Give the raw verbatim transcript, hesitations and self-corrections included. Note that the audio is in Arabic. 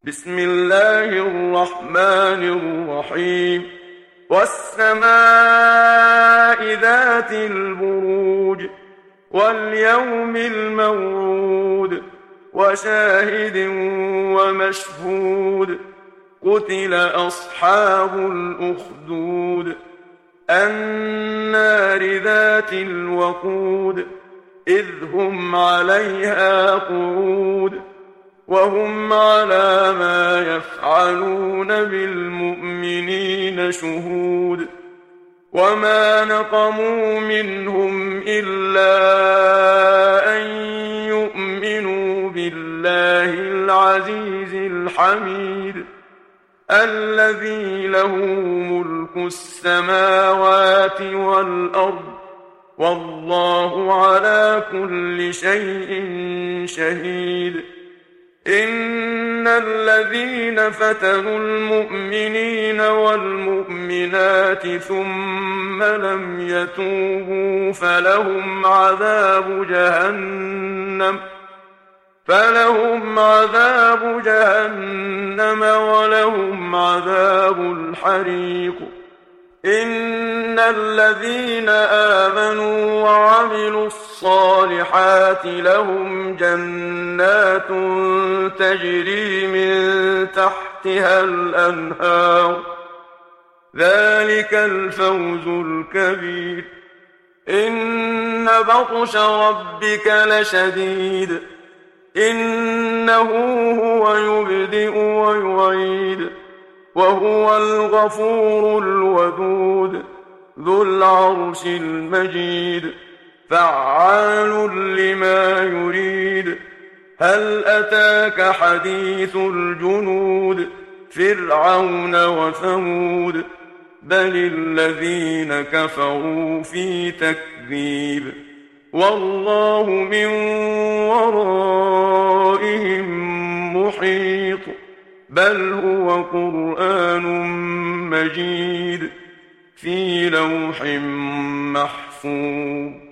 بسم الله الرحمن الرحيم. والسماء ذات البروج واليوم الموعود وشاهد ومشهود. قتل أصحاب الأخدود النار ذات الوقود إذ هم عليها قعود وهم على ما يفعلون بالمؤمنين شهود. وما نقموا منهم إلا أن يؤمنوا بالله العزيز الحميد الذي له ملك السماوات والأرض والله على كل شيء شهيد. إن الذين فتنوا المؤمنين والمؤمنات ثم لم يتوبوا فلهم عذاب جهنم فلهم عذاب جهنم ولهم عذاب الحريق. إن الذين آمنوا وعملوا الصالحات لهم جنات تجري من تحتها الأنهار ذلك الفوز الكبير. إن بطش ربك لشديد إنه هو يبدئ ويعيد وهو الغفور الودود ذو العرش المجيد فعال لما يريد. هل أتاك حديث الجنود فرعون وثمود بل الذين كفروا في تكذيب والله من ورائهم محيط بل هو قرآن مجيد في لوح محفوظ.